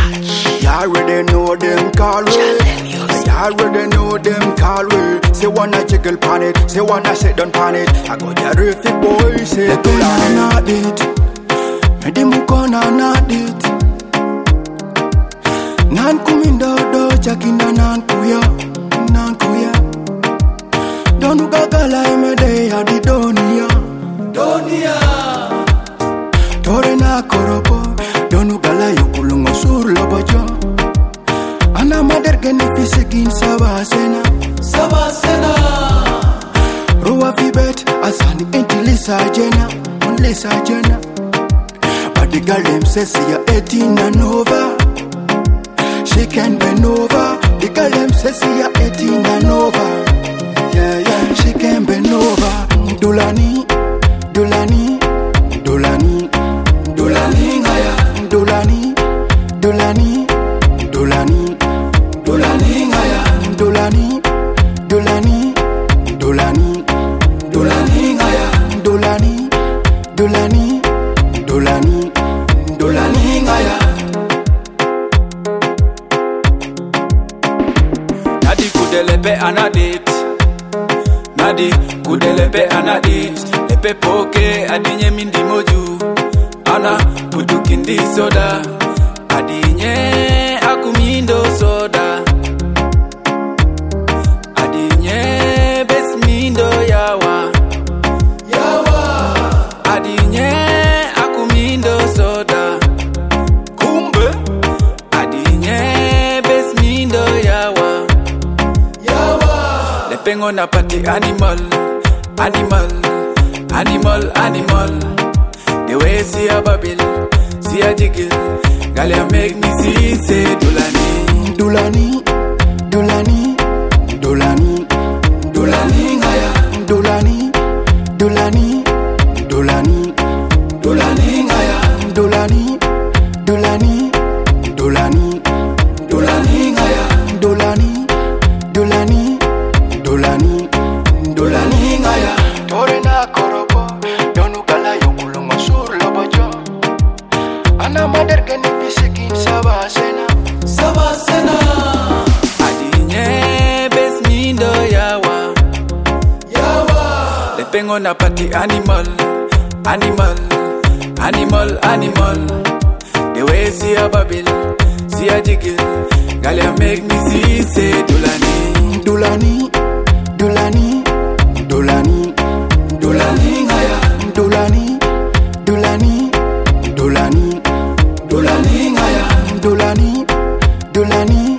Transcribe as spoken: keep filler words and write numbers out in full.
You already know them call way. You already know them call way. Say wanna jiggle pan it, say wanna sit down pan it. I got the riffy boy, say the girl not it. Me di mukona not it. Nan kumindo do jakinda nan kuya, nan kuya. Donu gagala imede ya di donia, donia. Tore na koropo, donu gala yokulungo sur lobojo. Ana mader geni fisekin sabasena, sabasena. Ruwa fibet asani intilisa jena, unlisa jena. But the girl them says she a eighteen and over. She can bend over. The girl them says she a eighteen and over. Yeah, yeah, she can bend over. Dulani, Dulani, Dulani, Dulani, ngaya. Dulani, Dulani, Dulani, Dulani, ngaya. Dulani, Dulani, Dulani, Dulani, ngaya. Dulani, Dulani, Dulani, Dulani, ngaya. Nadi kudelepe anadit. Nadi kudelepe anadit. Lepe poke adinye mindi moju. Ana pudukindi soda. Adinye akumindo soda. Adinye besmindo yawa. Yawa. Adinye akumindo soda. Kumbe. Adinye besmindo yawa. Pengo na party animal, animal, animal, animal. The way see a babil, see a jiggle, Galia make me see say Dulani, Dulani, Dulani, Dulani, Dulani, ngaya. Dulani, Dulani, Dulani, Dulani, ngaya. Dulani, Dulani, Dulani, Dulani, ngaya. Dulani, Dulani. Dulani, Dulani, ngaya. Tore na koropo, donu kala yokulungo sur lobojo. Ana mader geni fisikin sabasena, sabasena. Adinye besmindo yawa, yawa. Le pengo na party animal, animal, animal, animal. The way see a babil, see a jiggle, Galia make me see say Dulani, Dulani. Dulani, Dulani, Dulani, ngaya. Dulani, Dulani, Dulani, Dulani, ngaya. Dulani, Dulani.